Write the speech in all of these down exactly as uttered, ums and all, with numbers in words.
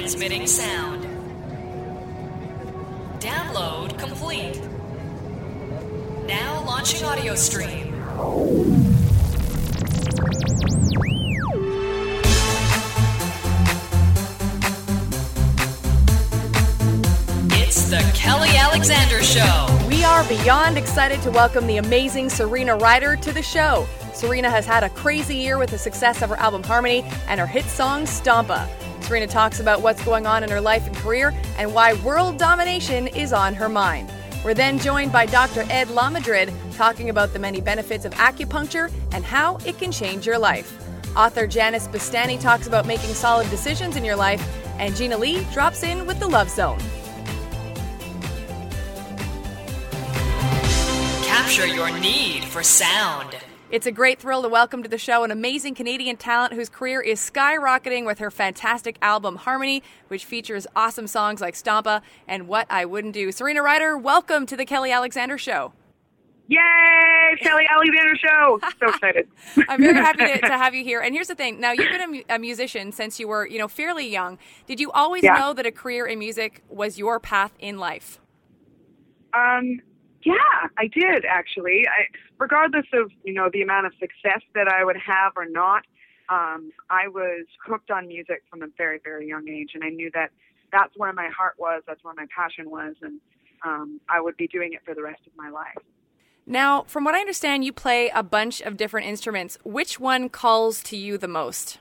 Transmitting sound. Download complete. Now launching audio stream. It's the Kelly Alexander Show. We are beyond excited to welcome the amazing Serena Ryder to the show. Serena has had a crazy year with the success of her album Harmony and her hit song Stompa. Serena talks about what's going on in her life and career and why world domination is on her mind. We're then joined by Doctor Ed LaMadrid talking about the many benefits of acupuncture and how it can change your life. Author Janice Bastani talks about making solid decisions in your life, and Gina Lee drops in with the Love Zone. Capture your need for sound. It's a great thrill to welcome to the show an amazing Canadian talent whose career is skyrocketing with her fantastic album Harmony, which features awesome songs like Stompa and What I Wouldn't Do. Serena Ryder, welcome to the Kelly Alexander Show. Yay! Kelly Alexander Show! So excited. I'm very happy to, to have you here. And here's the thing. Now, you've been a, mu- a musician since you were, you know, fairly young. Did you always Yeah. know that a career in music was your path in life? Um, yeah, I did, actually. I, regardless of, you know, the amount of success that I would have or not, um, I was hooked on music from a very, very young age. And I knew that that's where my heart was, that's where my passion was, and um, I would be doing it for the rest of my life. Now, from what I understand, you play a bunch of different instruments. Which one calls to you the most?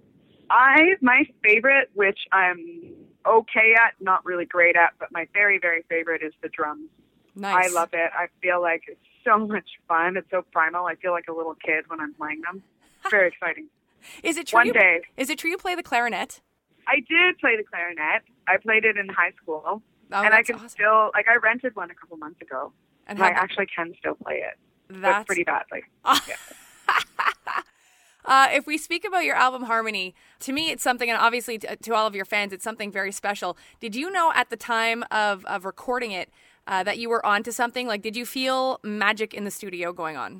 I, my favorite, which I'm okay at, not really great at, but my very, very favorite is the drums. Nice. I love it. I feel like it's so much fun. It's so primal. I feel like a little kid when I'm playing them. It's very exciting. Is it true? One you, day. Is it true you play the clarinet? I did play the clarinet. I played it in high school. Oh, and I that's can awesome. still, like I rented one a couple months ago. And And I how- actually can still play it. But That's pretty badly. Yeah. Uh, if we speak about your album Harmony, to me it's something, and obviously to, to all of your fans, it's something very special. Did you know at the time of, of recording it uh, that you were onto something? Like, did you feel magic in the studio going on?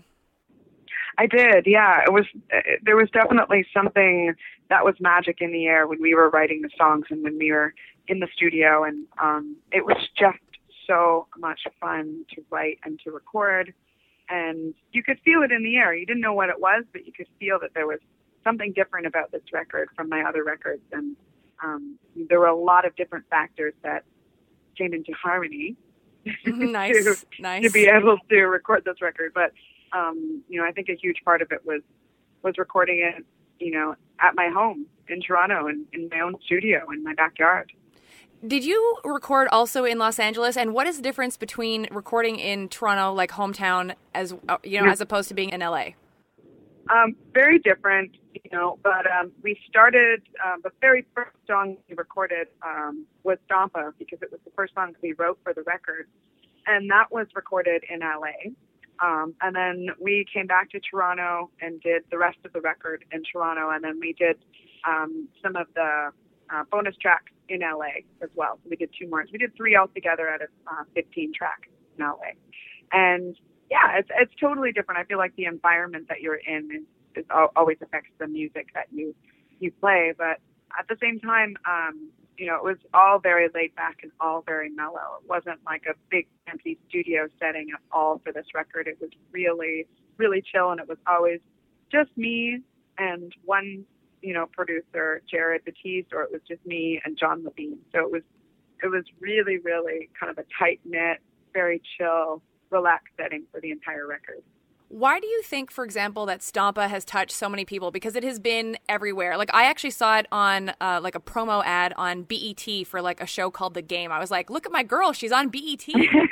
I did, yeah. It was. Uh, there was definitely something that was magic in the air when we were writing the songs and when we were in the studio, and um, it was just so much fun to write and to record. And you could feel it in the air. You didn't know what it was, but you could feel that there was something different about this record from my other records. And um, there were a lot of different factors that came into harmony Nice, to, nice. to be able to record this record. But, um, you know, I think a huge part of it was, was recording it, you know, at my home in Toronto and in my own studio in my backyard. Did you record also in Los Angeles? And what is the difference between recording in Toronto, like hometown, as uh, you know, Yeah. as opposed to being in L A? Um, very different, you know, but um, we started, um, the very first song we recorded um, was Stompa, because it was the first song we wrote for the record. And that was recorded in L A. Um, and then we came back to Toronto and did the rest of the record in Toronto. And then we did um, some of the uh, bonus tracks in L A as well. So we did two more. We did three altogether out of uh, fifteen tracks in L A. And yeah, it's it's totally different. I feel like the environment that you're in is, is al- always affects the music that you you play. But at the same time, um, you know, it was all very laid back and all very mellow. It wasn't like a big empty studio setting at all for this record. It was really, really chill, and it was always just me and one, you know, producer, Jared Batiste, or it was just me and John Levine. So it was it was really, really kind of a tight knit, very chill, relaxed setting for the entire record. Why do you think, for example, that Stompa has touched so many people? Because it has been everywhere. Like, I actually saw it on uh, like a promo ad on B E T for like a show called The Game. I was like, look at my girl, she's on B E T.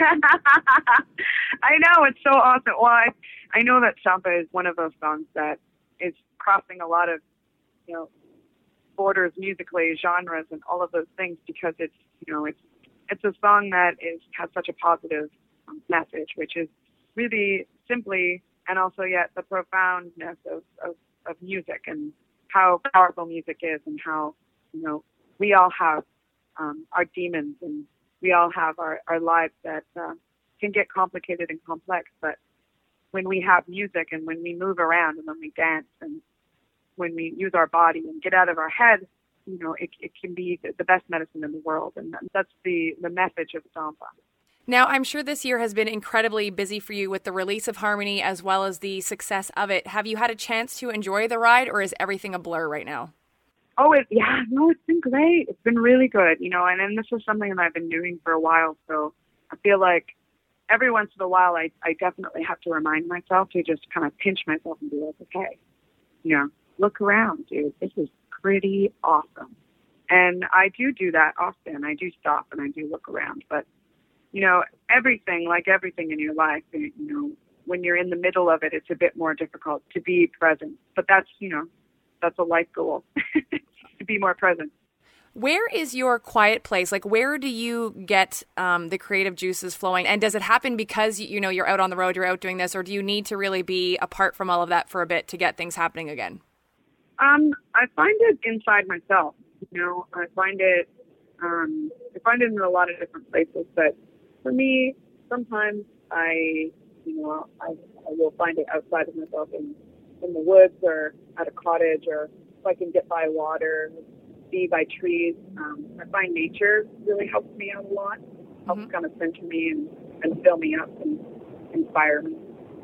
I know, it's so awesome. Well, I, I know that Stompa is one of those songs that is crossing a lot of, you know, borders musically, genres, and all of those things, because it's, you know, it's it's a song that is has such a positive um, message, which is really simply, and also yet the profoundness of, of, of music and how powerful music is, and how, you know, we all have um, our demons, and we all have our, our lives that uh, can get complicated and complex, but when we have music and when we move around and when we dance and when we use our body and get out of our head, you know, it, it can be the best medicine in the world. And that's the, the message of Stompa. Now, I'm sure this year has been incredibly busy for you with the release of Harmony as well as the success of it. Have you had a chance to enjoy the ride, or is everything a blur right now? Oh, it, yeah, no, it's been great. It's been really good, you know, and, and this is something that I've been doing for a while. So I feel like every once in a while, I, I definitely have to remind myself to just kind of pinch myself and be like, okay, you know, look around, dude. This is pretty awesome. And I do do that often. I do stop and I do look around. But, you know, everything, like everything in your life, you know, when you're in the middle of it, it's a bit more difficult to be present. But that's, you know, that's a life goal, to be more present. Where is your quiet place? Like, where do you get um, the creative juices flowing? And does it happen because, you know, you're out on the road, you're out doing this, or do you need to really be apart from all of that for a bit to get things happening again? Um, I find it inside myself. You know, I find it, um, I find it in a lot of different places. But for me, sometimes I, you know, I, I will find it outside of myself in, in the woods or at a cottage, or if I can get by water, be by trees. Um, I find nature really helps me out a lot. Helps mm-hmm. kind of center me and, and fill me up and inspire me.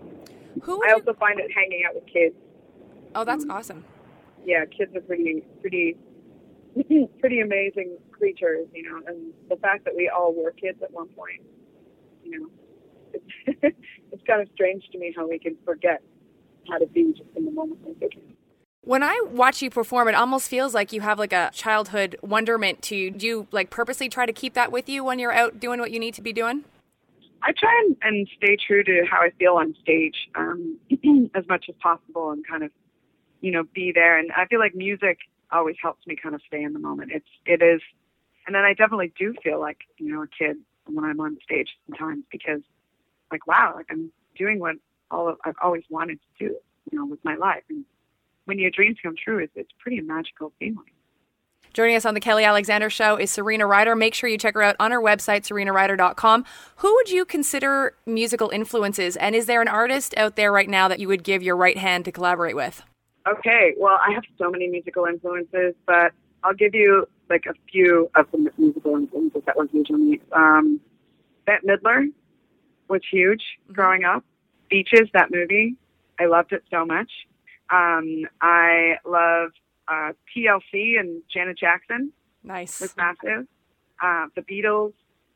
Who I also you... find it hanging out with kids. Oh, that's um, awesome. Yeah, kids are pretty, pretty, pretty amazing creatures, you know. And the fact that we all were kids at one point, you know, it's, it's kind of strange to me how we can forget how to be just in the moment like they can. When I watch you perform, it almost feels like you have like a childhood wonderment to you. Do you like purposely try to keep that with you when you're out doing what you need to be doing? I try and, and stay true to how I feel on stage um, as much as possible, and kind of, you know, be there. And I feel like music always helps me kind of stay in the moment. It's, it is. And then I definitely do feel like, you know, a kid when I'm on stage sometimes, because like, wow, like I'm doing what all of, I've always wanted to do, you know, with my life. And when your dreams come true, it's, it's pretty a magical feeling. Joining us on the Kelly Alexander Show is Serena Ryder. Make sure you check her out on her website, serena ryder dot com. Who would you consider musical influences? And is there an artist out there right now that you would give your right hand to collaborate with? Okay, well, I have so many musical influences, but I'll give you like a few of the musical influences that were huge on me. Um, Bette Midler was huge mm-hmm. growing up. Beaches, that movie, I loved it so much. Um, I love uh, T L C and Janet Jackson. Nice. Was massive. Uh, the Beatles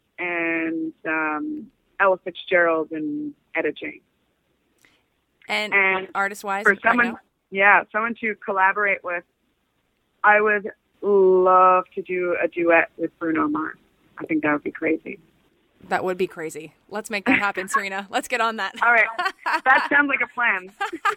and um, Ella Fitzgerald and Etta James. And, and artist-wise? For someone, right yeah, someone to collaborate with, I would love to do a duet with Bruno Mars. I think that would be crazy. That would be crazy. Let's make that happen, Serena. Let's get on that. All right. That sounds like a plan.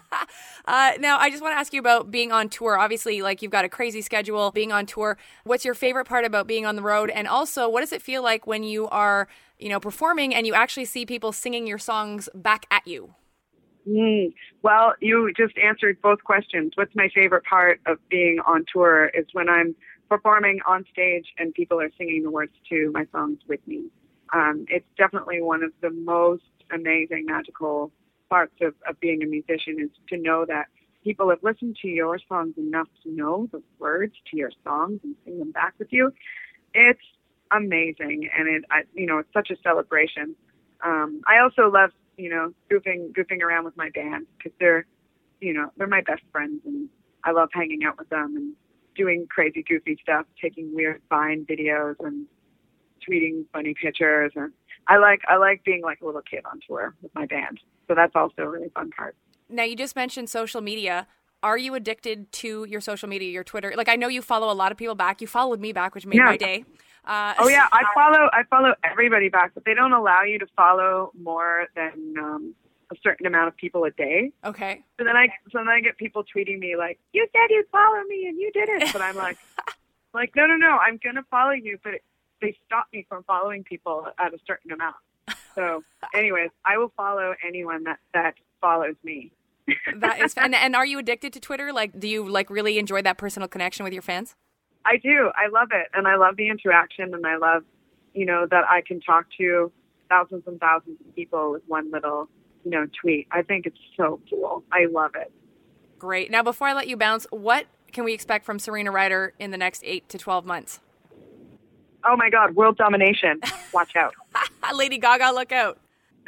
uh, now, I just want to ask you about being on tour. Obviously, like you've got a crazy schedule being on tour. What's your favorite part about being on the road? And also, what does it feel like when you are, you know, performing and you actually see people singing your songs back at you? Mm. Well, you just answered both questions. What's my favorite part of being on tour is when I'm performing on stage and people are singing the words to my songs with me. Um, it's definitely one of the most amazing, magical parts of, of being a musician, is to know that people have listened to your songs enough to know the words to your songs and sing them back with you. It's amazing, and it, I, you know, it's such a celebration. Um, I also love, you know, goofing, goofing around with my band, because they're, you know, they're my best friends, and I love hanging out with them and doing crazy, goofy stuff, taking weird Vine videos and tweeting funny pictures. And I like I like being like a little kid on tour with my band. So that's also a really fun part. Now, you just mentioned social media. Are you addicted to your social media, your Twitter? Like, I know you follow a lot of people back. You followed me back, which made yeah. my day. Uh, oh yeah, I follow I follow everybody back, but they don't allow you to follow more than um, a certain amount of people a day. Okay. So then I so then I get people tweeting me like, "You said you'd follow me and you didn't," but I'm like, like no no no, I'm gonna follow you, but they stop me from following people at a certain amount. So, anyways, I will follow anyone that that follows me. That is, and, and are you addicted to Twitter? Like, do you like really enjoy that personal connection with your fans? I do. I love it. And I love the interaction, and I love, you know, that I can talk to thousands and thousands of people with one little, you know, tweet. I think it's so cool. I love it. Great. Now, before I let you bounce, what can we expect from Serena Ryder in the next eight to twelve months? Oh my God, world domination. Watch out. Lady Gaga, look out.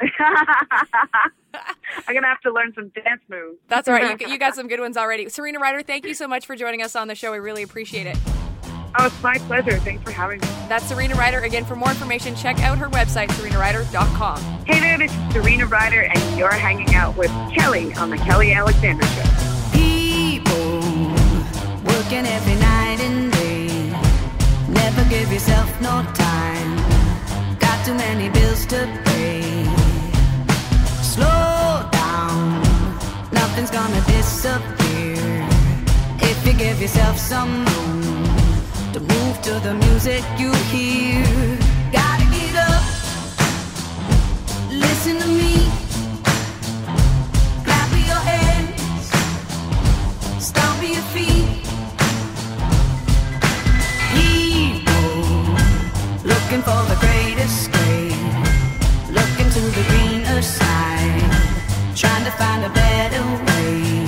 I'm going to have to learn some dance moves. That's all right. You, you got some good ones already. Serena Ryder, thank you so much for joining us on the show. We really appreciate it. Oh, it's my pleasure. Thanks for having me. That's Serena Ryder. Again, for more information, check out her website, serena ryder dot com. Hey there, this is Serena Ryder, and you're hanging out with Kelly on the Kelly Alexander Show. People working every night and day. Never give yourself no time. Got too many bills to pay. Slow down. Nothing's gonna disappear if you give yourself some room to move to the music you hear. Gotta get up, listen to me, clap your hands, stomp your feet. People looking for the great escape, looking to the greener side, trying to find a better way.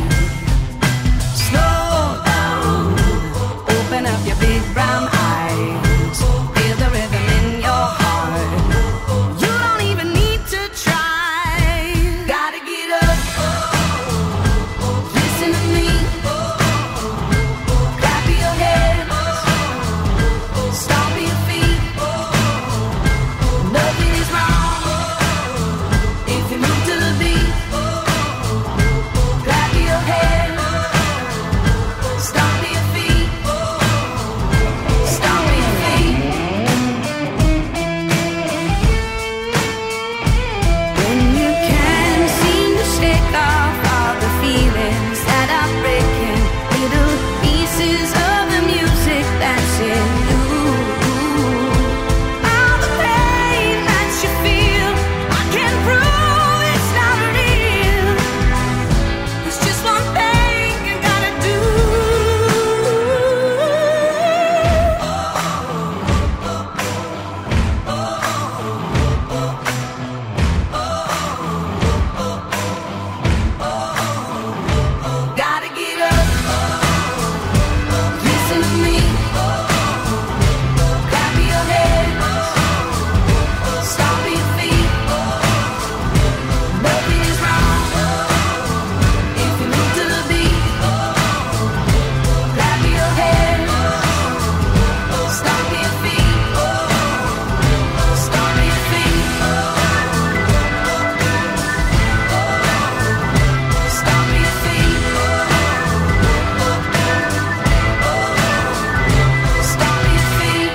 Slow down, open up your big brown eyes, feel the rhythm in your heart. You don't even need to try. Gotta get up, listen to me, clap your hands, stomp your feet. Nothing is wrong if you move to the beat. Clap your hands, stomp your feet. Stomp your feet. When you can't seem to shake off all the feelings that are breaking, little pieces of the music that's in you. All the pain that you feel, I can prove it's not real. There's just one thing you gotta do. Gotta get up, listen to me, clap your hands, stomp your feet. Nothing is wrong if you move to the beat. Clap your hands, stomp your feet, stomp your feet, stomp your feet, stomp your feet.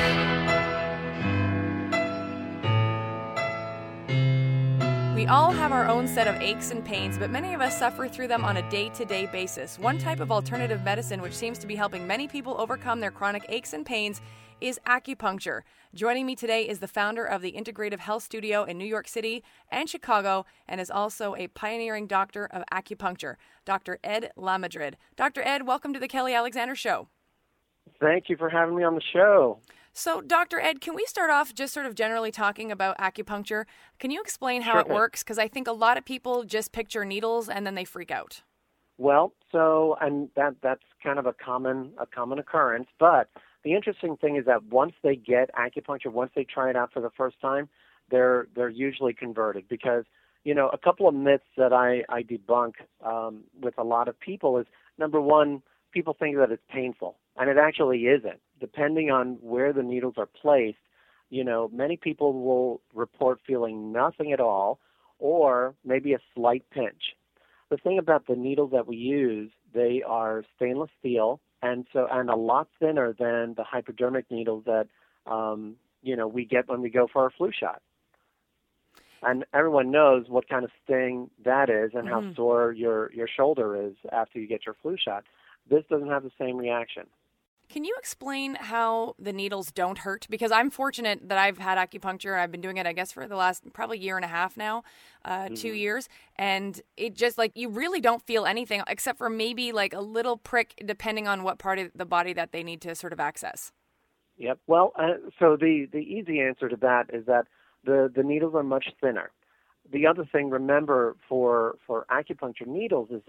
We all have our own set of aches and pains, but many of us suffer through them on a day-to-day basis. One type of alternative medicine which seems to be helping many people overcome their chronic aches and pains is acupuncture. Joining me today is the founder of the Integrative Health Studio in New York City and Chicago, and is also a pioneering doctor of acupuncture, Doctor Ed Lamadrid. Doctor Ed, welcome to the Kelly Alexander Show. Thank you for having me on the show. So, Doctor Ed, can we start off just sort of generally talking about acupuncture? Can you explain how Sure it thing. works? Because I think a lot of people just picture needles and then they freak out. Well, so and that that's kind of a common a common occurrence. But the interesting thing is that once they get acupuncture, once they try it out for the first time, they're they're usually converted because you know a couple of myths that I I debunk um, with a lot of people is number one, people think that it's painful, and it actually isn't. Depending on where the needles are placed, you know, many people will report feeling nothing at all, or maybe a slight pinch. The thing about the needles that we use, they are stainless steel, and so and a lot thinner than the hypodermic needles that um, you know we get when we go for our flu shot. And everyone knows what kind of sting that is, and Mm-hmm. how sore your your shoulder is after you get your flu shot. This doesn't have the same reaction. Can you explain how the needles don't hurt? Because I'm fortunate that I've had acupuncture. I've been doing it, I guess, for the last probably year and a half now, uh, mm-hmm. two years. And it just like you really don't feel anything except for maybe like a little prick depending on what part of the body that they need to sort of access. Yep. Well, uh, so the, the easy answer to that is that the, the needles are much thinner. The other thing, remember, for, for acupuncture needles is that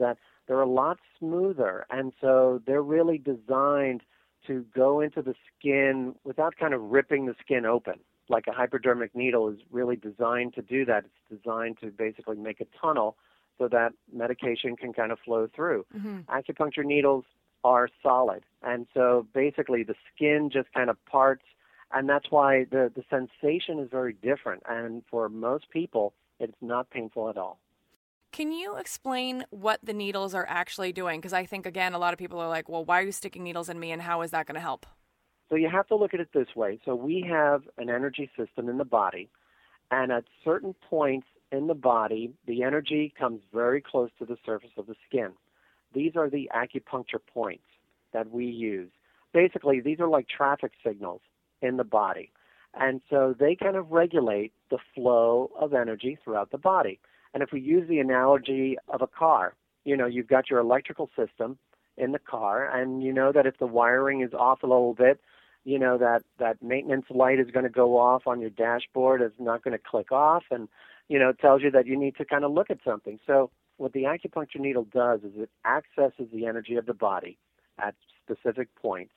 they're a lot smoother. And so they're really designed to go into the skin without kind of ripping the skin open. Like a hypodermic needle is really designed to do that. It's designed to basically make a tunnel so that medication can kind of flow through. Mm-hmm. Acupuncture needles are solid. And so basically the skin just kind of parts, and that's why the, the sensation is very different. And for most people, it's not painful at all. Can you explain what the needles are actually doing? Because I think, again, a lot of people are like, well, why are you sticking needles in me and how is that going to help? So you have to look at it this way. So we have an energy system in the body, and at certain points in the body, the energy comes very close to the surface of the skin. These are the acupuncture points that we use. Basically, these are like traffic signals in the body. And so they kind of regulate the flow of energy throughout the body. And if we use the analogy of a car, you know, you've got your electrical system in the car, and you know that if the wiring is off a little bit, you know that, that maintenance light is going to go off on your dashboard. It's not going to click off, and, you know, it tells you that you need to kind of look at something. So what the acupuncture needle does is it accesses the energy of the body at specific points,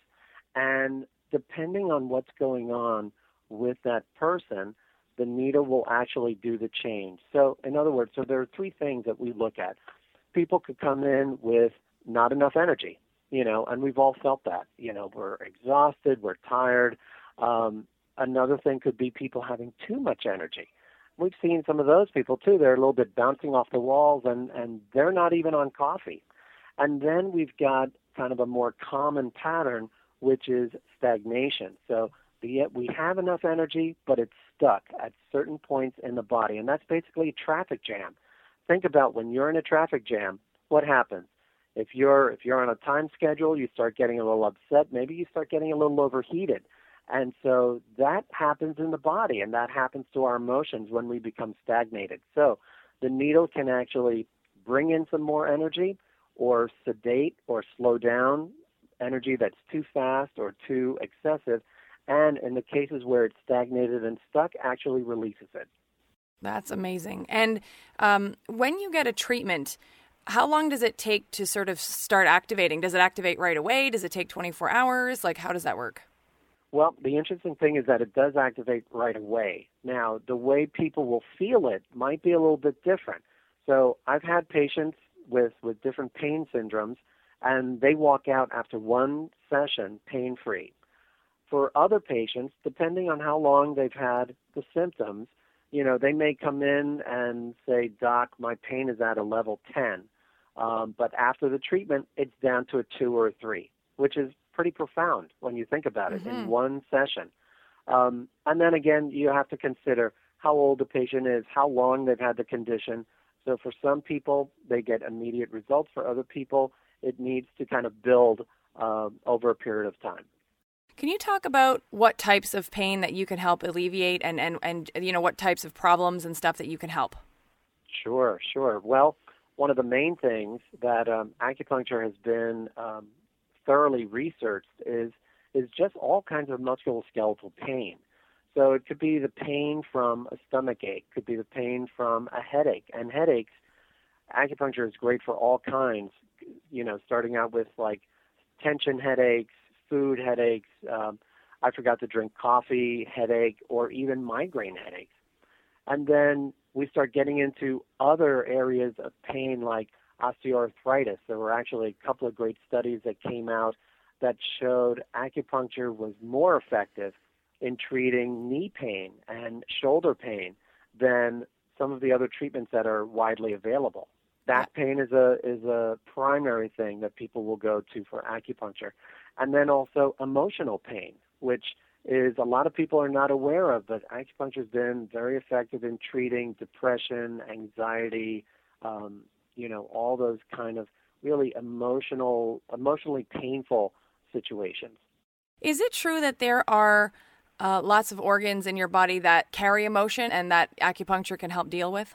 and depending on what's going on with that person, the needle will actually do the change. So in other words, so there are three things that we look at. People could come in with not enough energy, you know, and we've all felt that. You know, we're exhausted, we're tired. Um, another thing could be people having too much energy. We've seen some of those people, too. They're a little bit bouncing off the walls, and, and they're not even on coffee. And then we've got kind of a more common pattern, which is stagnation. So the, we have enough energy, but it's stuck at certain points in the body, and that's basically a traffic jam. Think about when you're in a traffic jam, what happens? If you're if you're on a time schedule, you start getting a little upset. Maybe you start getting a little overheated. And so that happens in the body, and that happens to our emotions when we become stagnated. So the needle can actually bring in some more energy or sedate or slow down energy that's too fast or too excessive, and in the cases where it's stagnated and stuck, actually releases it. That's amazing. And um, when you get a treatment, how long does it take to sort of start activating? Does it activate right away? Does it take twenty-four hours? Like, how does that work? Well, the interesting thing is that it does activate right away. Now, the way people will feel it might be a little bit different. So I've had patients with, with different pain syndromes, and they walk out after one session pain-free. For other patients, depending on how long they've had the symptoms, you know, they may come in and say, Doc, my pain is at a level ten. Um, but after the treatment, it's down to a two or a three, which is pretty profound when you think about it mm-hmm. in one session. Um, and then again, you have to consider how old the patient is, how long they've had the condition. So for some people, they get immediate results. For other people, it needs to kind of build uh, over a period of time. Can you talk about what types of pain that you can help alleviate and, and, and you know, what types of problems and stuff that you can help? Sure, sure. Well, one of the main things that um, acupuncture has been um, thoroughly researched is is just all kinds of musculoskeletal pain. So it could be the pain from a stomach ache, could be the pain from a headache. And headaches, acupuncture is great for all kinds, you know, starting out with like tension headaches, food headaches, um, I forgot to drink coffee headache, or even migraine headaches. And then we start getting into other areas of pain like osteoarthritis. There were actually a couple of great studies that came out that showed acupuncture was more effective in treating knee pain and shoulder pain than some of the other treatments that are widely available. Back pain is a is a primary thing that people will go to for acupuncture. And then also emotional pain, which is a lot of people are not aware of, but acupuncture has been very effective in treating depression, anxiety, um, you know, all those kind of really emotional, emotionally painful situations. Is it true that there are uh, lots of organs in your body that carry emotion and that acupuncture can help deal with?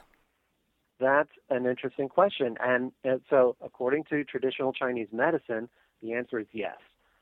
That's an interesting question. And, and so according to traditional Chinese medicine, the answer is yes.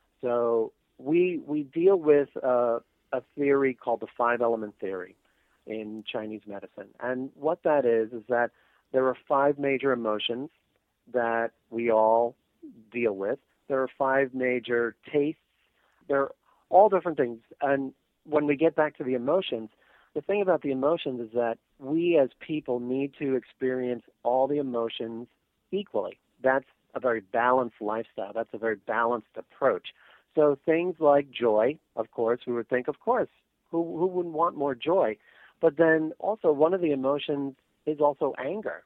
So we we deal with uh, a theory called the five-element theory in Chinese medicine. And what that is is that there are five major emotions that we all deal with. There are five major tastes. They're all different things. And when we get back to the emotions, the thing about the emotions is that we as people need to experience all the emotions equally. That's a very balanced lifestyle. That's a very balanced approach. So things like joy, of course, we would think, of course, who, who wouldn't want more joy? But then also one of the emotions is also anger.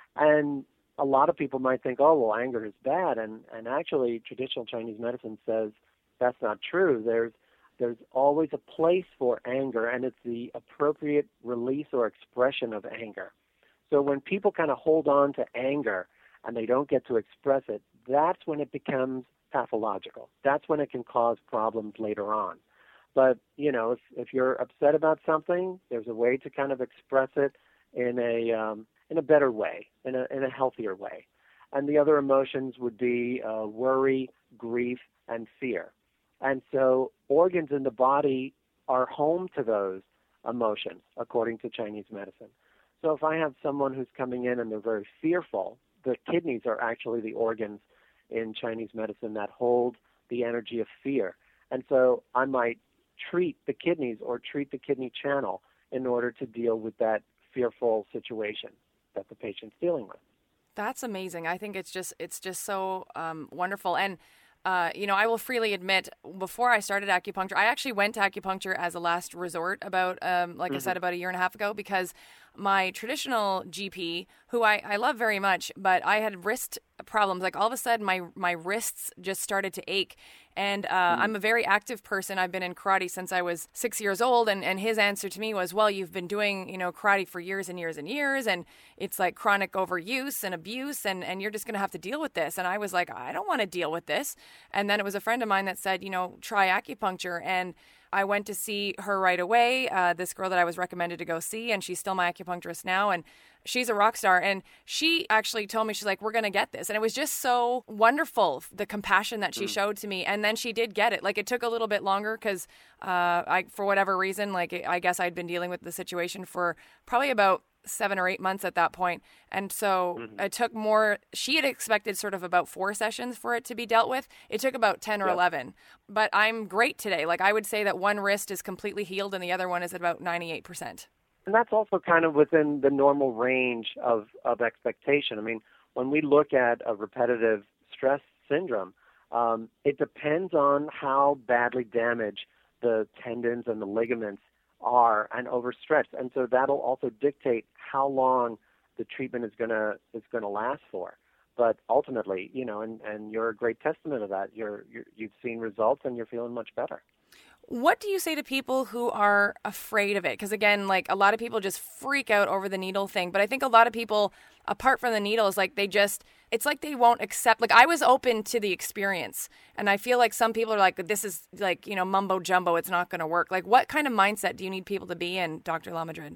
And a lot of people might think, oh, well, anger is bad. And, and actually, traditional Chinese medicine says that's not true. There's there's always a place for anger, and it's the appropriate release or expression of anger. So when people kind of hold on to anger and they don't get to express it, that's when it becomes pathological. That's when it can cause problems later on. But, you know, if, if you're upset about something, there's a way to kind of express it in a um, in a better way, in a in a healthier way. And the other emotions would be uh, worry, grief, and fear. And so organs in the body are home to those emotions, according to Chinese medicine. So if I have someone who's coming in and they're very fearful, the kidneys are actually the organs in Chinese medicine that hold the energy of fear. And so I might treat the kidneys or treat the kidney channel in order to deal with that fearful situation that the patient's dealing with. That's amazing. I think it's just it's just so um, wonderful. And Uh, you know, I will freely admit, before I started acupuncture, I actually went to acupuncture as a last resort about, um, like mm-hmm. I said, about a year and a half ago, because my traditional G P, who I, I love very much, but I had wrist problems. Like all of a sudden, my, my wrists just started to ache. And uh, mm-hmm. I'm a very active person. I've been in karate since I was six years old. And, and his answer to me was, well, you've been doing, you know, karate for years and years and years. And it's like chronic overuse and abuse. And, and you're just going to have to deal with this. And I was like, I don't want to deal with this. And then it was a friend of mine that said, you know, try acupuncture. And I went to see her right away, uh, this girl that I was recommended to go see, and she's still my acupuncturist now, and she's a rock star. And she actually told me, she's like, we're going to get this. And it was just so wonderful, the compassion that she mm. showed to me. And then she did get it. Like, it took a little bit longer because uh, I, for whatever reason, like, I guess I'd been dealing with the situation for probably about seven or eight months at that point. And so mm-hmm. it took more, she had expected sort of about four sessions for it to be dealt with. It took about ten or yep. eleven, but I'm great today. Like, I would say that one wrist is completely healed and the other one is at about ninety-eight percent. And that's also kind of within the normal range of, of expectation. I mean, when we look at a repetitive stress syndrome, um, it depends on how badly damaged the tendons and the ligaments are and overstretched, and so that'll also dictate how long the treatment is gonna is gonna last for. But ultimately, you know, and, and you're a great testament of that. You're, you're you've seen results and you're feeling much better. What do you say to people who are afraid of it? Because again, like, a lot of people just freak out over the needle thing. But I think a lot of people, apart from the needles, like, they just, it's like they won't accept. Like, I was open to the experience. And I feel like some people are like, this is like, you know, mumbo jumbo. It's not going to work. Like, what kind of mindset do you need people to be in, Doctor Lamadrid?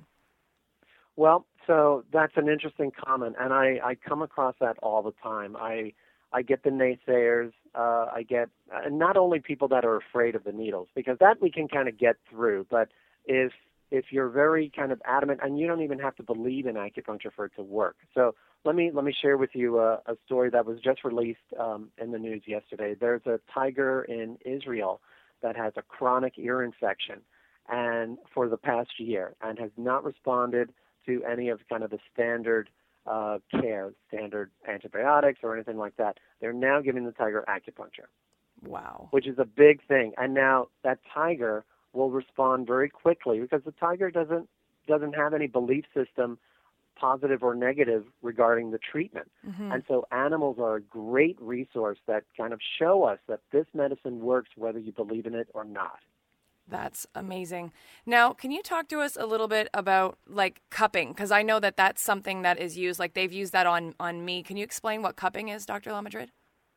Well, so that's an interesting comment. And I, I come across that all the time. I I get the naysayers. Uh, I get uh, not only people that are afraid of the needles, because that we can kind of get through. But if if you're very kind of adamant, and you don't even have to believe in acupuncture for it to work. So let me let me share with you a, a story that was just released um, in the news yesterday. There's a tiger in Israel that has a chronic ear infection, and for the past year, and has not responded to any of kind of the standard Uh, care, standard antibiotics or anything like that. They're now giving the tiger acupuncture. Wow. Which is a big thing. And now that tiger will respond very quickly because the tiger doesn't doesn't have any belief system, positive or negative, regarding the treatment. Mm-hmm. And so animals are a great resource that kind of show us that this medicine works whether you believe in it or not. That's amazing. Now, can you talk to us a little bit about, like, cupping? Because I know that that's something that is used, like, they've used that on, on me. Can you explain what cupping is, Doctor Lamadrid?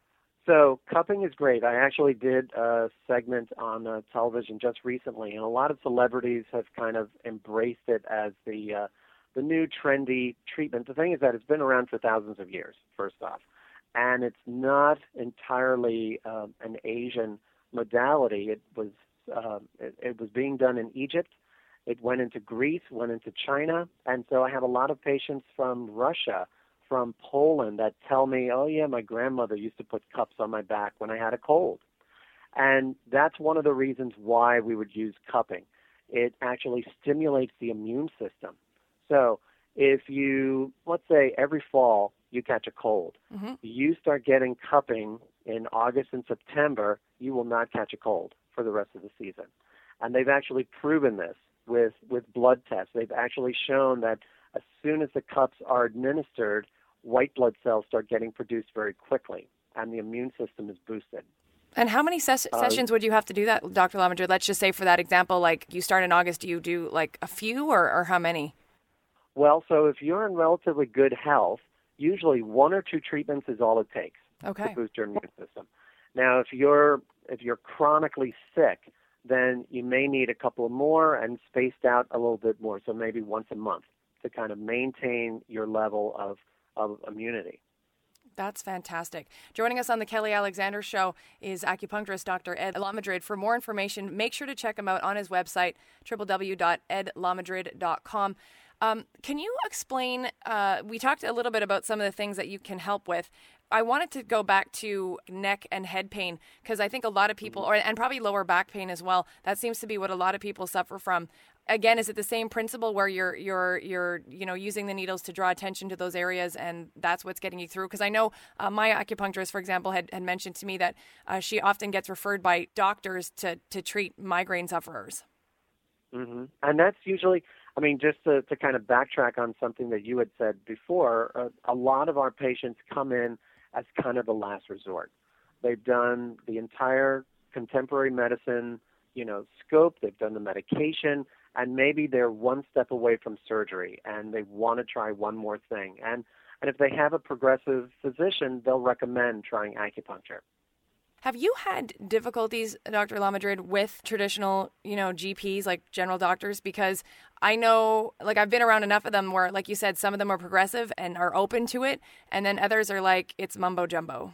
So cupping is great. I actually did a segment on uh, television just recently, and a lot of celebrities have kind of embraced it as the uh, the new trendy treatment. The thing is that it's been around for thousands of years, first off, and it's not entirely uh, an Asian modality. It was Uh, it, it was being done in Egypt. It went into Greece, went into China, and so I have a lot of patients from Russia, from Poland that tell me, oh, yeah, my grandmother used to put cups on my back when I had a cold. And that's one of the reasons why we would use cupping. It actually stimulates the immune system. So if you, let's say every fall you catch a cold, mm-hmm. you start getting cupping in August and September, you will not catch a cold for the rest of the season. And they've actually proven this with, with blood tests. They've actually shown that as soon as the cups are administered, white blood cells start getting produced very quickly, and the immune system is boosted. And how many ses- uh, sessions would you have to do that, Doctor Lamadrid? Let's just say for that example, like you start in August, do you do like a few or, or how many? Well, so if you're in relatively good health, usually one or two treatments is all it takes okay. to boost your immune system. Now, if you're if you're chronically sick, then you may need a couple more and spaced out a little bit more, so maybe once a month to kind of maintain your level of, of immunity. That's fantastic. Joining us on the Kelly Alexander Show is acupuncturist Doctor Ed Lamadrid. For more information, make sure to check him out on his website, w w w dot ed lamadrid dot com. Um, can you explain, uh, we talked a little bit about some of the things that you can help with. I wanted to go back to neck and head pain because I think a lot of people, or and probably lower back pain as well, that seems to be what a lot of people suffer from. Again, is it the same principle where you're you're you're you know using the needles to draw attention to those areas, and that's what's getting you through? Because I know uh, my acupuncturist, for example, had, had mentioned to me that uh, she often gets referred by doctors to to treat migraine sufferers. Mm-hmm. And that's usually, I mean, just to, to kind of backtrack on something that you had said before, uh, a lot of our patients come in as kind of the last resort. They've done the entire contemporary medicine, you know, scope. They've done the medication, and maybe they're one step away from surgery, and they want to try one more thing. And and if they have a progressive physician, they'll recommend trying acupuncture. Have you had difficulties, Doctor Lamadrid, with traditional, you know, G Ps, like general doctors? Because I know, like, I've been around enough of them where, like you said, some of them are progressive and are open to it, and then others are like, it's mumbo jumbo.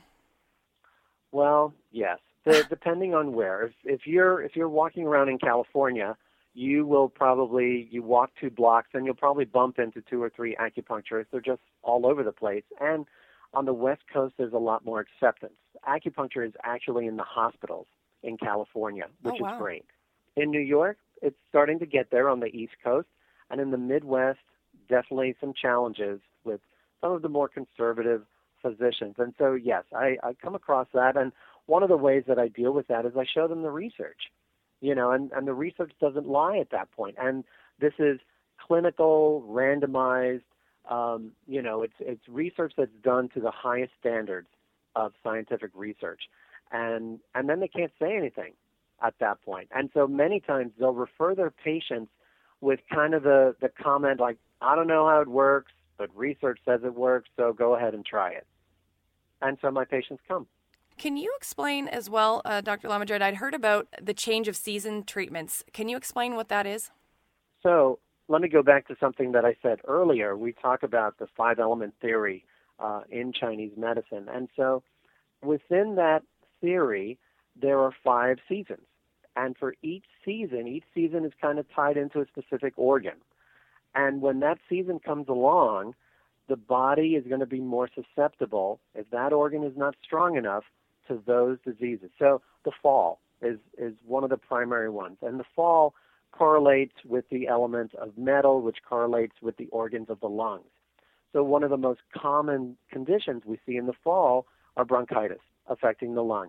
Well, yes, the, depending on where. If, if you're if you're walking around in California, you will probably you walk two blocks and you'll probably bump into two or three acupuncturists. They're just all over the place, and on the West Coast, there's a lot more acceptance. Acupuncture is actually in the hospitals in California, which oh, wow. is great. In New York, it's starting to get there on the East Coast. And in the Midwest, definitely some challenges with some of the more conservative physicians. And so, yes, I, I come across that. And one of the ways that I deal with that is I show them the research, you know, and, and the research doesn't lie at that point. And this is clinical, randomized, Um, you know, it's it's research that's done to the highest standards of scientific research, and and then they can't say anything at that point. And so many times they'll refer their patients with kind of the, the comment like, I don't know how it works, but research says it works, so go ahead and try it. And so my patients come. Can you explain as well, uh, Doctor Lamadrid, I'd heard about the change of season treatments. Can you explain what that is? So let me go back to something that I said earlier. We talk about the five-element theory uh, in Chinese medicine. And so within that theory, there are five seasons. And for each season, each season is kind of tied into a specific organ. And when that season comes along, the body is going to be more susceptible, if that organ is not strong enough, to those diseases. So the fall is, is one of the primary ones. And the fall correlates with the element of metal, which correlates with the organs of the lungs. So one of the most common conditions we see in the fall are bronchitis affecting the lungs.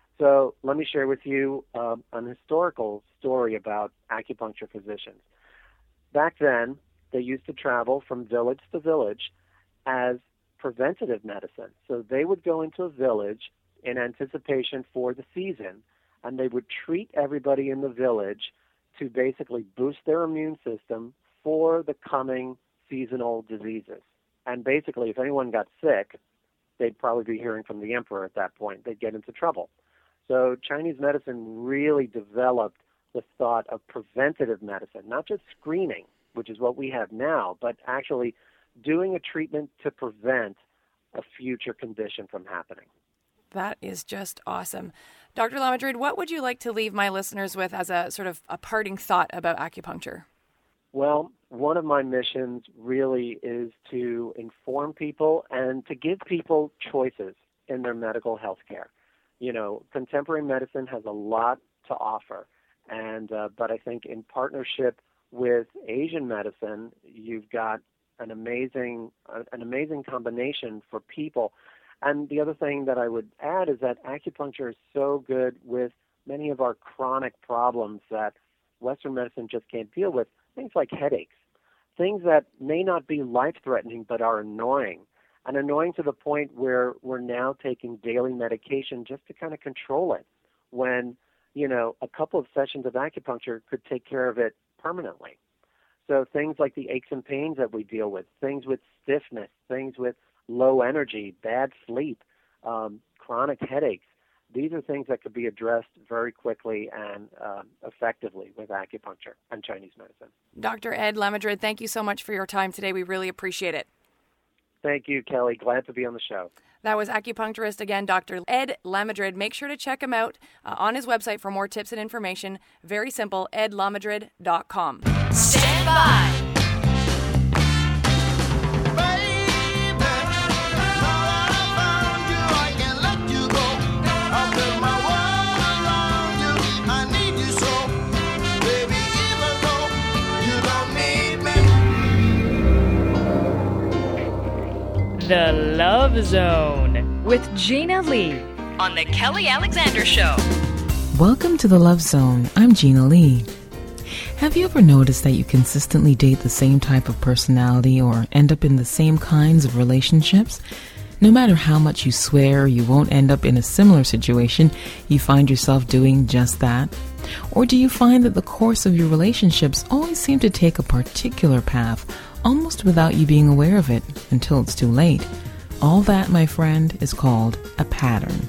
So let me share with you uh, an historical story about acupuncture physicians. Back then, they used to travel from village to village as preventative medicine. So they would go into a village in anticipation for the season, and they would treat everybody in the village to basically boost their immune system for the coming seasonal diseases. And basically, if anyone got sick, they'd probably be hearing from the emperor at that point. They'd get into trouble. So Chinese medicine really developed the thought of preventative medicine, not just screening, which is what we have now, but actually doing a treatment to prevent a future condition from happening. That is just awesome. Doctor Lamadrid, what would you like to leave my listeners with as a sort of a parting thought about acupuncture? Well, one of my missions really is to inform people and to give people choices in their medical health care. You know, contemporary medicine has a lot to offer, and uh, but I think in partnership with Asian medicine, you've got an amazing uh, an amazing combination for people. And the other thing that I would add is that acupuncture is so good with many of our chronic problems that Western medicine just can't deal with, things like headaches, things that may not be life-threatening but are annoying, and annoying to the point where we're now taking daily medication just to kind of control it, when, you know, a couple of sessions of acupuncture could take care of it permanently. So things like the aches and pains that we deal with, things with stiffness, things with low energy, bad sleep, um, chronic headaches, these are things that could be addressed very quickly and uh, effectively with acupuncture and Chinese medicine. Doctor Ed Lamadrid, thank you so much for your time today. We really appreciate it. Thank you, Kelly. Glad to be on the show. That was acupuncturist, again, Doctor Ed Lamadrid. Make sure to check him out uh, on his website for more tips and information. Very simple, ed lamadrid dot com. Stand by. The Love Zone with Gina Lee On The Kelly Alexander Show. Welcome to The Love Zone. I'm Gina Lee. Have you ever noticed that you consistently date the same type of personality or end up in the same kinds of relationships? No matter how much you swear you won't end up in a similar situation, you find yourself doing just that? Or do you find that the course of your relationships always seem to take a particular path, almost without you being aware of it until it's too late? All that, my friend, is called a pattern.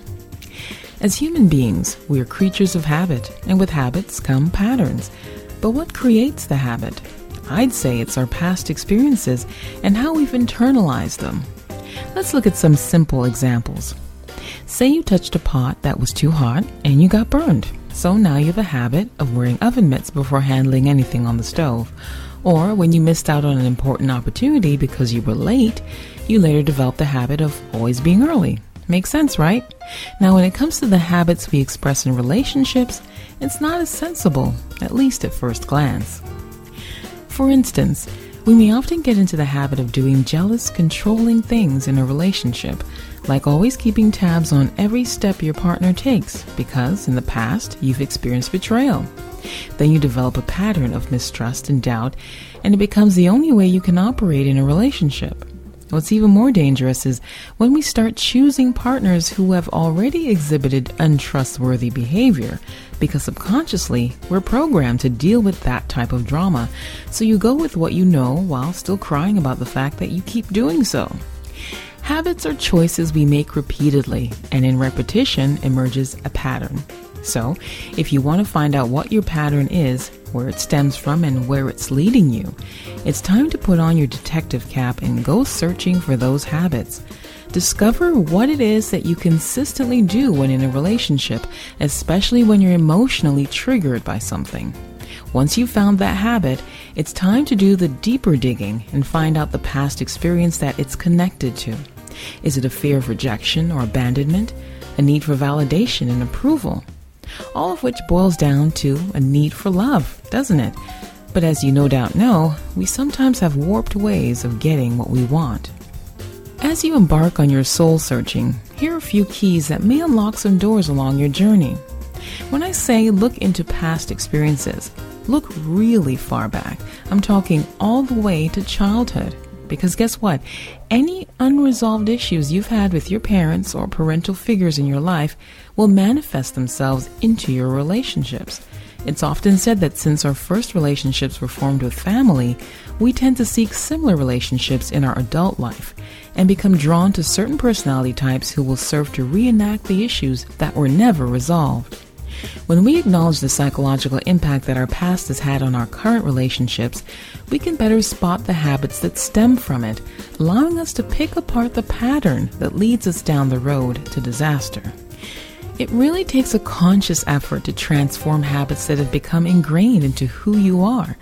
As human beings, we are creatures of habit, and with habits come patterns. But what creates the habit? I'd say it's our past experiences and how we've internalized them. Let's look at some simple examples. Say you touched a pot that was too hot and you got burned. So now you have a habit of wearing oven mitts before handling anything on the stove. Or when you missed out on an important opportunity because you were late, you later developed the habit of always being early. Makes sense, right? Now, when it comes to the habits we express in relationships, it's not as sensible, at least at first glance. For instance, we may often get into the habit of doing jealous, controlling things in a relationship, like always keeping tabs on every step your partner takes, because in the past you've experienced betrayal. Then you develop a pattern of mistrust and doubt, and it becomes the only way you can operate in a relationship. What's even more dangerous is when we start choosing partners who have already exhibited untrustworthy behavior, because subconsciously we're programmed to deal with that type of drama, so you go with what you know while still crying about the fact that you keep doing so. Habits are choices we make repeatedly, and in repetition emerges a pattern. So, if you want to find out what your pattern is, where it stems from, and where it's leading you, it's time to put on your detective cap and go searching for those habits. Discover what it is that you consistently do when in a relationship, especially when you're emotionally triggered by something. Once you've found that habit, it's time to do the deeper digging and find out the past experience that it's connected to. Is it a fear of rejection or abandonment? A need for validation and approval? All of which boils down to a need for love, doesn't it? But as you no doubt know, we sometimes have warped ways of getting what we want. As you embark on your soul searching, here are a few keys that may unlock some doors along your journey. When I say look into past experiences, look really far back. I'm talking all the way to childhood. Because guess what? Any unresolved issues you've had with your parents or parental figures in your life will manifest themselves into your relationships. It's often said that since our first relationships were formed with family, we tend to seek similar relationships in our adult life and become drawn to certain personality types who will serve to reenact the issues that were never resolved. When we acknowledge the psychological impact that our past has had on our current relationships, we can better spot the habits that stem from it, allowing us to pick apart the pattern that leads us down the road to disaster. It really takes a conscious effort to transform habits that have become ingrained into who you are.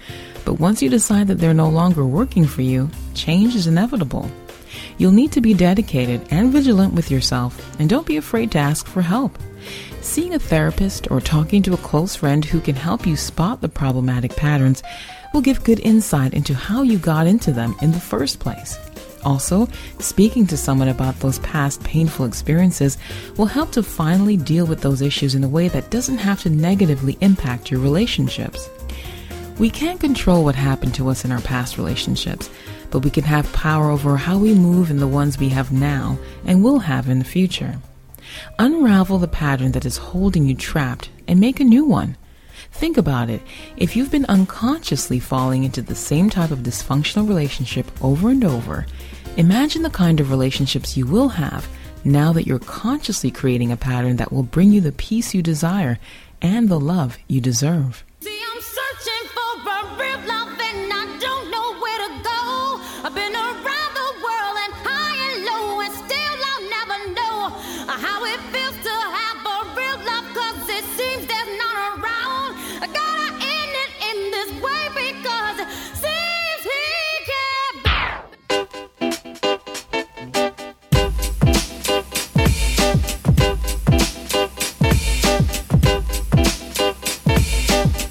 But once you decide that they're no longer working for you, change is inevitable. You'll need to be dedicated and vigilant with yourself, and don't be afraid to ask for help. Seeing a therapist or talking to a close friend who can help you spot the problematic patterns will give good insight into how you got into them in the first place. Also, speaking to someone about those past painful experiences will help to finally deal with those issues in a way that doesn't have to negatively impact your relationships. We can't control what happened to us in our past relationships, but we can have power over how we move in the ones we have now and will have in the future. Unravel the pattern that is holding you trapped and make a new one. Think about it. If you've been unconsciously falling into the same type of dysfunctional relationship over and over, imagine the kind of relationships you will have now that you're consciously creating a pattern that will bring you the peace you desire and the love you deserve. See, I'm searching for a real love and I don't know where to go. I've been around the world and high and low, and still I'll never know how it feels to have a real love, cause it seems there's none around. I gotta end it in this way because it seems he can't.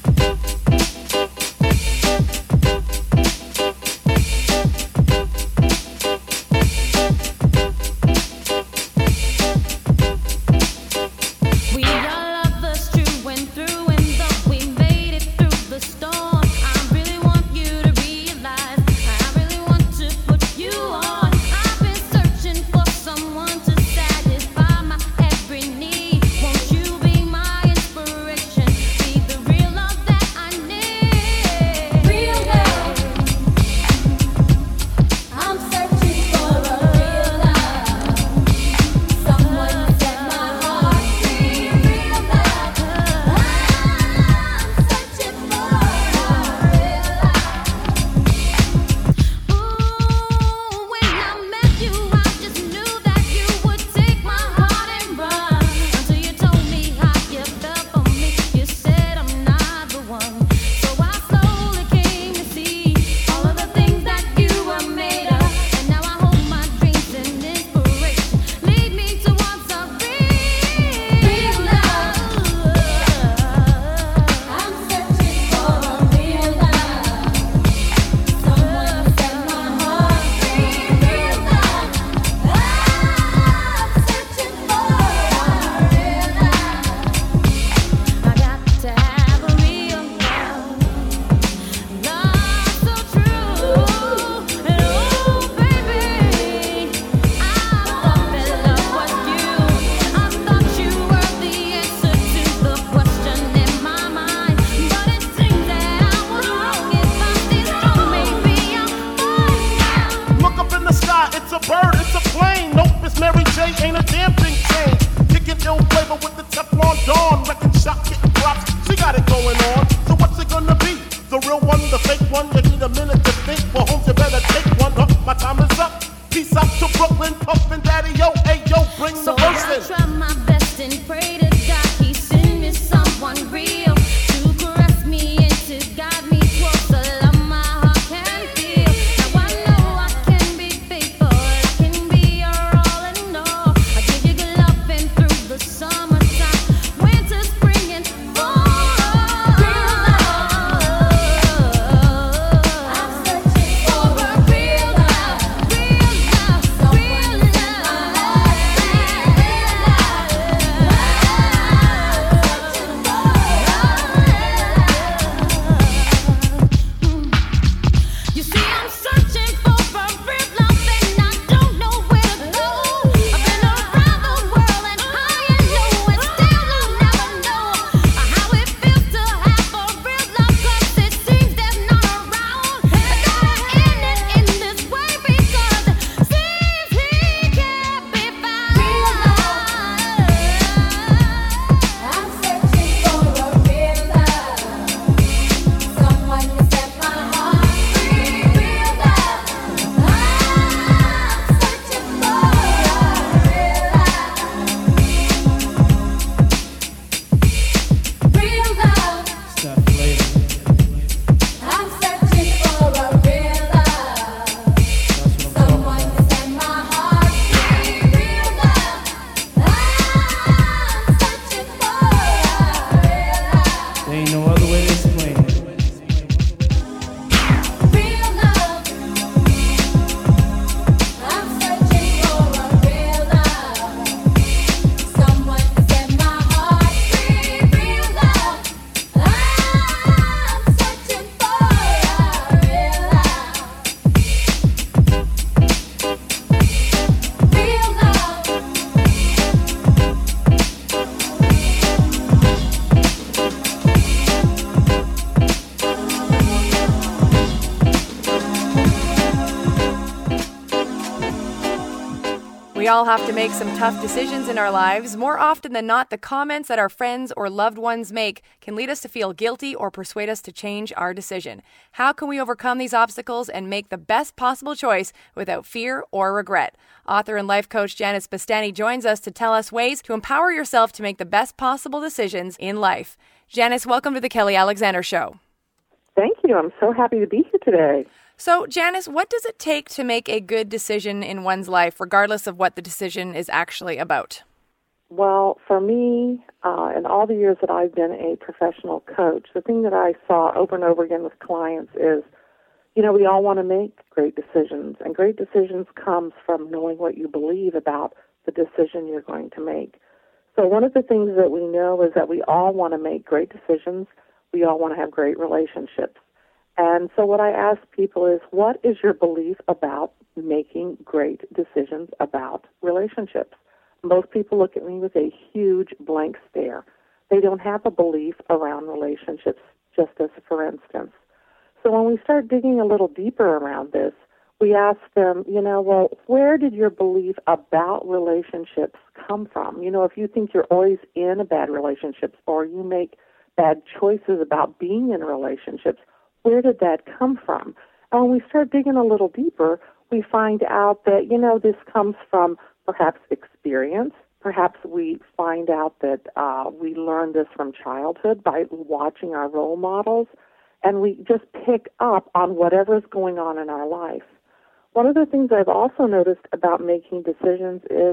all have to make some tough decisions in our lives. More often than not, the comments that our friends or loved ones make can lead us to feel guilty or persuade us to change our decision. How can we overcome these obstacles and make the best possible choice without fear or regret? Author and life coach Janice Bastani joins us to tell us ways to empower yourself to make the best possible decisions in life. Janice, welcome to the Kelly Alexander Show. Thank you. I'm so happy to be here today. So, Janice, what does it take to make a good decision in one's life, regardless of what the decision is actually about? Well, for me, uh, in all the years that I've been a professional coach, the thing that I saw over and over again with clients is, you know, we all want to make great decisions, and great decisions comes from knowing what you believe about the decision you're going to make. So one of the things that we know is that we all want to make great decisions. We all want to have great relationships. And so what I ask people is, what is your belief about making great decisions about relationships? Most people look at me with a huge blank stare. They don't have a belief around relationships, just as for instance. So when we start digging a little deeper around this, we ask them, you know, well, where did your belief about relationships come from? You know, if you think you're always in a bad relationship or you make bad choices about being in relationships, where did that come from? And when we start digging a little deeper, we find out that, you know, this comes from perhaps experience. Perhaps we find out that uh, we learned this from childhood by watching our role models, and we just pick up on whatever's going on in our life. One of the things I've also noticed about making decisions is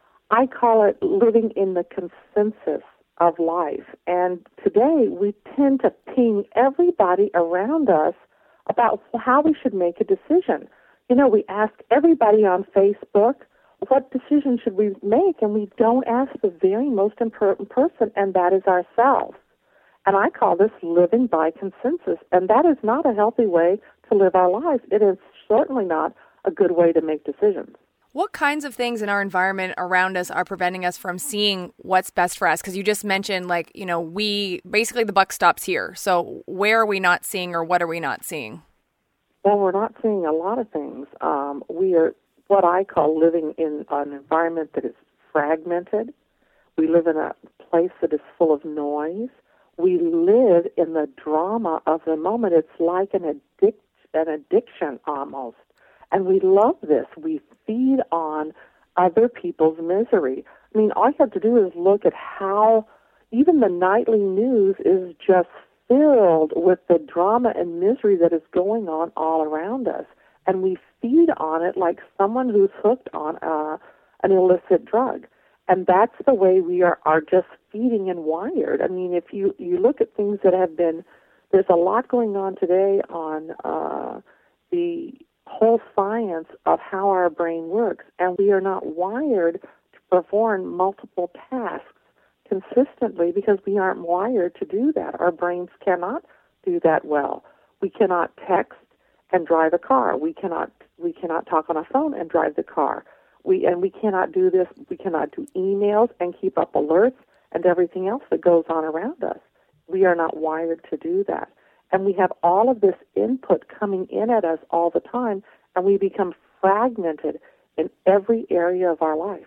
I call it living in the consensus of life. And today we tend to ping everybody around us about how we should make a decision. You know, we ask everybody on Facebook, what decision should we make? And we don't ask the very most important person, and that is ourselves. And I call this living by consensus. And that is not a healthy way to live our lives. It is certainly not a good way to make decisions. What kinds of things in our environment around us are preventing us from seeing what's best for us? Because you just mentioned, like, you know, we basically the buck stops here. So where are we not seeing, or what are we not seeing? Well, we're not seeing a lot of things. Um, we are what I call living in an environment that is fragmented. We live in a place that is full of noise. We live in the drama of the moment. It's like an addic- an addiction almost. And we love this. We feed on other people's misery. I mean, all you have to do is look at how even the nightly news is just filled with the drama and misery that is going on all around us. And we feed on it like someone who's hooked on uh, an illicit drug. And that's the way we are, are just feeding and wired. I mean, if you, you look at things that have been, there's a lot going on today on uh, the whole science of how our brain works, and we are not wired to perform multiple tasks consistently because we aren't wired to do that. Our brains cannot do that well. We cannot text and drive a car. We cannot we cannot talk on a phone and drive the car. We and we cannot do this. We cannot do emails and keep up alerts and everything else that goes on around us. We are not wired to do that. And we have all of this input coming in at us all the time, and we become fragmented in every area of our life.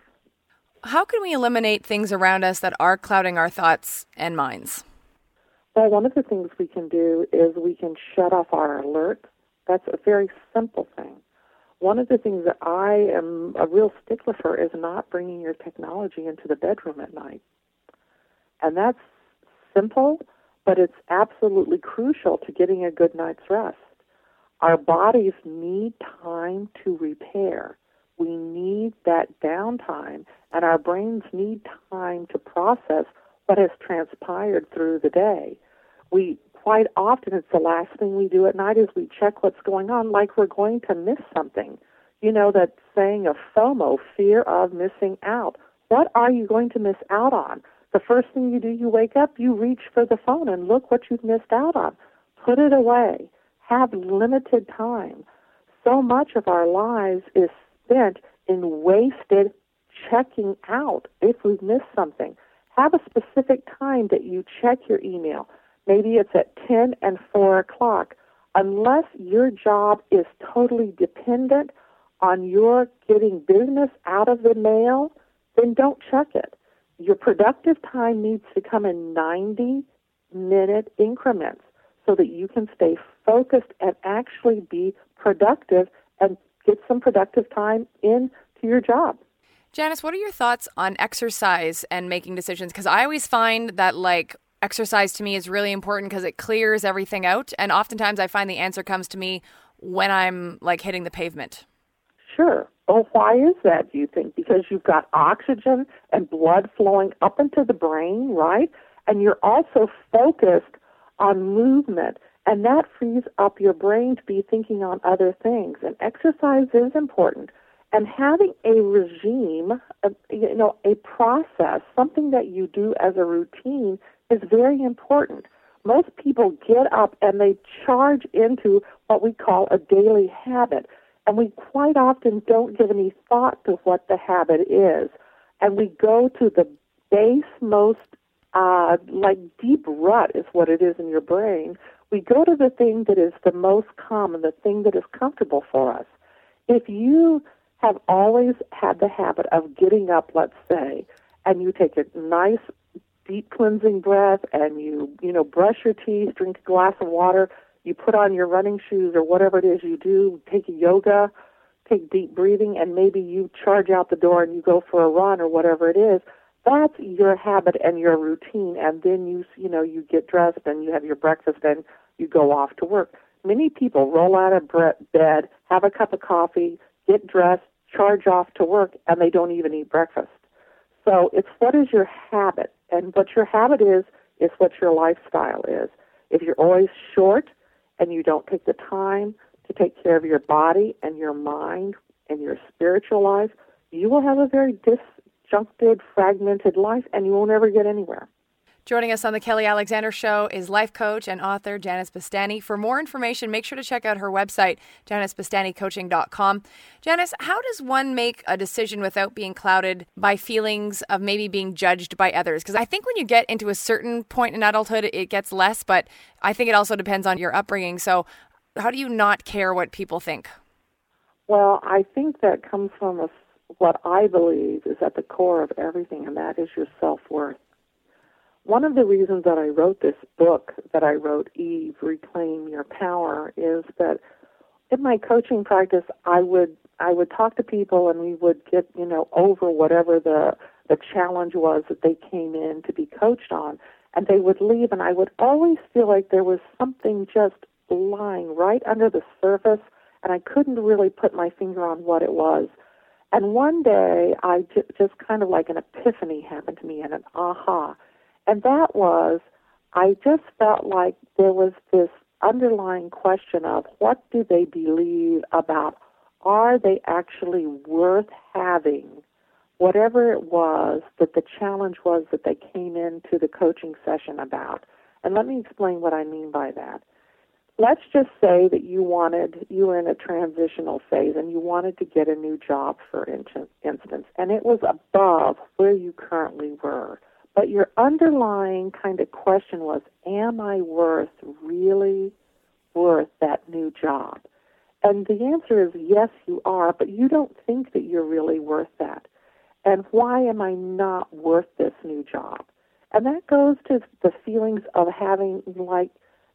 How can we eliminate things around us that are clouding our thoughts and minds? Well, one of the things we can do is we can shut off our alerts. That's a very simple thing. One of the things that I am a real stickler for is not bringing your technology into the bedroom at night. And that's simple, but it's absolutely crucial to getting a good night's rest. Our bodies need time to repair. We need that downtime, and our brains need time to process what has transpired through the day. We quite often, it's the last thing we do at night is we check what's going on like we're going to miss something. You know, that saying of FOMO, fear of missing out. What are you going to miss out on? The first thing you do, you wake up, you reach for the phone and look what you've missed out on. Put it away. Have limited time. So much of our lives is spent in wasted checking out if we've missed something. Have a specific time that you check your email. Maybe it's at ten and four o'clock. Unless your job is totally dependent on your getting business out of the mail, then don't check it. Your productive time needs to come in ninety-minute increments so that you can stay focused and actually be productive and get some productive time into your job. Janice, what are your thoughts on exercise and making decisions? Because I always find that, like, exercise to me is really important because it clears everything out. And oftentimes I find the answer comes to me when I'm, like, hitting the pavement. Sure. Well, why is that, do you think? Because you've got oxygen and blood flowing up into the brain, right? And you're also focused on movement, and that frees up your brain to be thinking on other things. And exercise is important. And having a regime, a, you know, a process, something that you do as a routine is very important. Most people get up and they charge into what we call a daily habit. And we quite often don't give any thought to what the habit is. And we go to the base, most, uh, like deep rut is what it is in your brain. We go to the thing that is the most common, the thing that is comfortable for us. If you have always had the habit of getting up, let's say, and you take a nice deep cleansing breath and you, you know, brush your teeth, drink a glass of water, you put on your running shoes or whatever it is you do, take yoga, take deep breathing, and maybe you charge out the door and you go for a run or whatever it is, that's your habit and your routine. And then you, you know, you get dressed and you have your breakfast and you go off to work. Many people roll out of bed, have a cup of coffee, get dressed, charge off to work, and they don't even eat breakfast. So it's what is your habit? And what your habit is, is what your lifestyle is. If you're always short and you don't take the time to take care of your body and your mind and your spiritual life, you will have a very disjuncted, fragmented life, and you won't ever get anywhere. Joining us on the Kelly Alexander Show is life coach and author Janice Bastani. For more information, make sure to check out her website, janice bastani coaching dot com. Janice, how does one make a decision without being clouded by feelings of maybe being judged by others? Because I think when you get into a certain point in adulthood, it gets less, but I think it also depends on your upbringing. So how do you not care what people think? Well, I think that comes from a, what I believe is at the core of everything, and that is your self-worth. One of the reasons that I wrote this book that I wrote, Eve, Reclaim Your Power, is that in my coaching practice, I would I would talk to people and we would get, you know, over whatever the the challenge was that they came in to be coached on, and they would leave, and I would always feel like there was something just lying right under the surface, and I couldn't really put my finger on what it was. And one day, I j- just kind of like an epiphany happened to me, and an aha. And that was, I just felt like there was this underlying question of what do they believe about, are they actually worth having whatever it was that the challenge was that they came into the coaching session about. And let me explain what I mean by that. Let's just say that you wanted, you were in a transitional phase and you wanted to get a new job, for instance, and it was above where you currently were. But your underlying kind of question was, am I worth, really worth that new job? And the answer is yes, you are, but you don't think that you're really worth that. And why am I not worth this new job? And that goes to the feelings of having, like,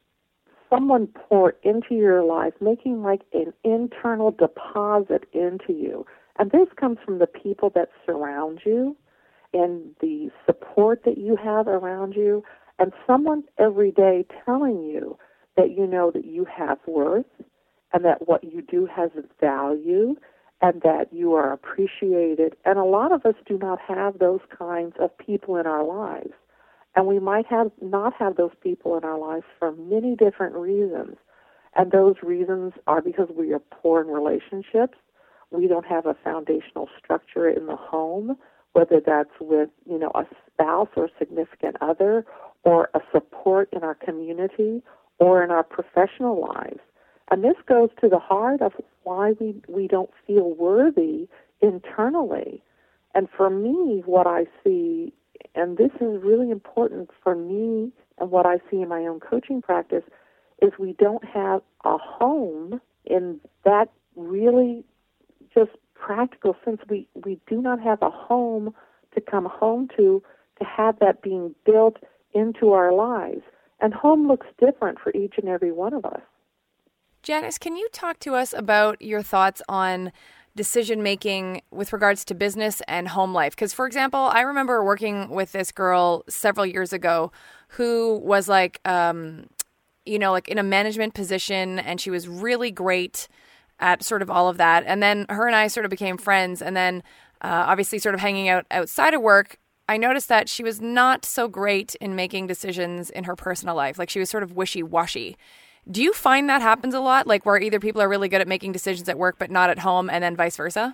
someone pour into your life, making like an internal deposit into you. And this comes from the people that surround you, and the support that you have around you, and someone every day telling you that you know that you have worth and that what you do has value and that you are appreciated. And a lot of us do not have those kinds of people in our lives. And we might have not have those people in our lives for many different reasons. And those reasons are because we are poor in relationships. We don't have a foundational structure in the home, whether that's with, you know, a spouse or significant other, or a support in our community, or in our professional lives. And this goes to the heart of why we, we don't feel worthy internally. And for me, what I see, and this is really important for me and what I see in my own coaching practice, is we don't have a home in that really just practical sense, we, we do not have a home to come home to, to have that being built into our lives. And home looks different for each and every one of us. Janice, can you talk to us about your thoughts on decision-making with regards to business and home life? Because, for example, I remember working with this girl several years ago who was like, um, you know, like in a management position, and she was really great at sort of all of that. And then her and I sort of became friends. And then uh, obviously sort of hanging out outside of work, I noticed that she was not so great in making decisions in her personal life. Like she was sort of wishy-washy. Do you find that happens a lot? Like where either people are really good at making decisions at work but not at home, and then vice versa?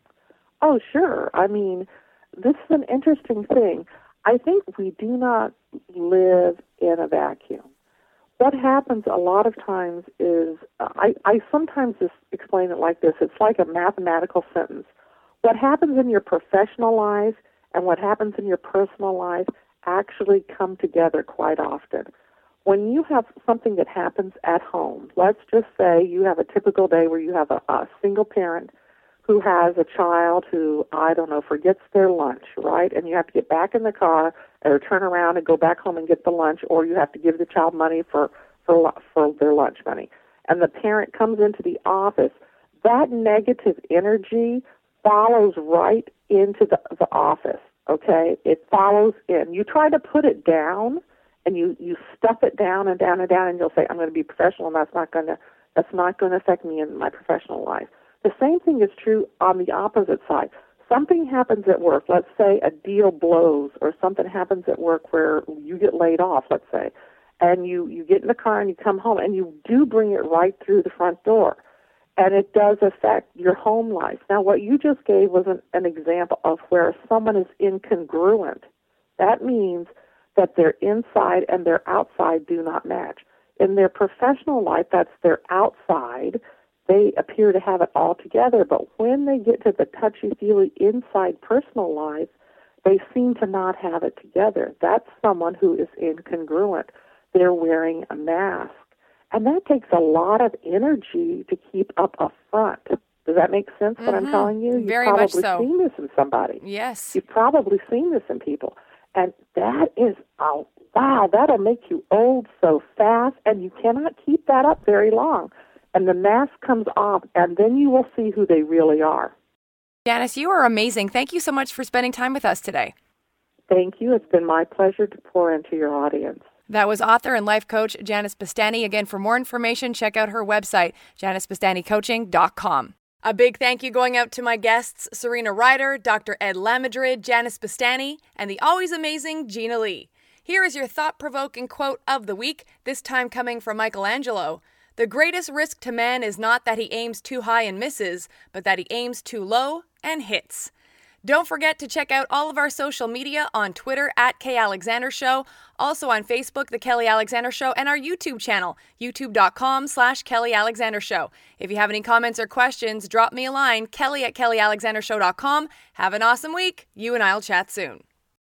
Oh, sure. I mean, this is an interesting thing. I think we do not live in a vacuum. What happens a lot of times is, uh, I, I sometimes just explain it like this. It's like a mathematical sentence. What happens in your professional life and what happens in your personal life actually come together quite often. When you have something that happens at home, let's just say you have a typical day where you have a, a single parent who has a child who, I don't know, forgets their lunch, right? And you have to get back in the car or turn around and go back home and get the lunch, or you have to give the child money for, for, for their lunch money. And the parent comes into the office. That negative energy follows right into the, the office, okay? It follows in. You try to put it down, and you, you stuff it down and down and down, and you'll say, I'm going to be professional, and that's not going to that's not going to affect me in my professional life. The same thing is true on the opposite side. Something happens at work. Let's say a deal blows, or something happens at work where you get laid off, let's say, and you, you get in the car and you come home, and you do bring it right through the front door, and it does affect your home life. Now, what you just gave was an, an example of where someone is incongruent. That means that their inside and their outside do not match. In their professional life, that's their outside. They appear to have it all together, but when they get to the touchy-feely inside personal life, they seem to not have it together. That's someone who is incongruent. They're wearing a mask. And that takes a lot of energy to keep up a front. Does that make sense, mm-hmm. what I'm telling you? You've Very probably much so. seen this in somebody. Yes. You've probably seen this in people. And that is, oh, wow, that'll make you old so fast, and you cannot keep that up very long. And the mask comes off, and then you will see who they really are. Janice, you are amazing. Thank you so much for spending time with us today. Thank you. It's been my pleasure to pour into your audience. That was author and life coach Janice Bastani. Again, for more information, check out her website, janice bastani coaching dot com. A big thank you going out to my guests, Serena Ryder, Doctor Ed Lamadrid, Janice Bastani, and the always amazing Gina Lee. Here is your thought-provoking quote of the week, this time coming from Michelangelo. The greatest risk to man is not that he aims too high and misses, but that he aims too low and hits. Don't forget to check out all of our social media on Twitter at K Alexander Show, also on Facebook, The Kelly Alexander Show, and our YouTube channel, youtube.com slash Kelly Alexander Show. If you have any comments or questions, drop me a line, kelly at kelly alexander show dot com. Have an awesome week. You and I'll chat soon.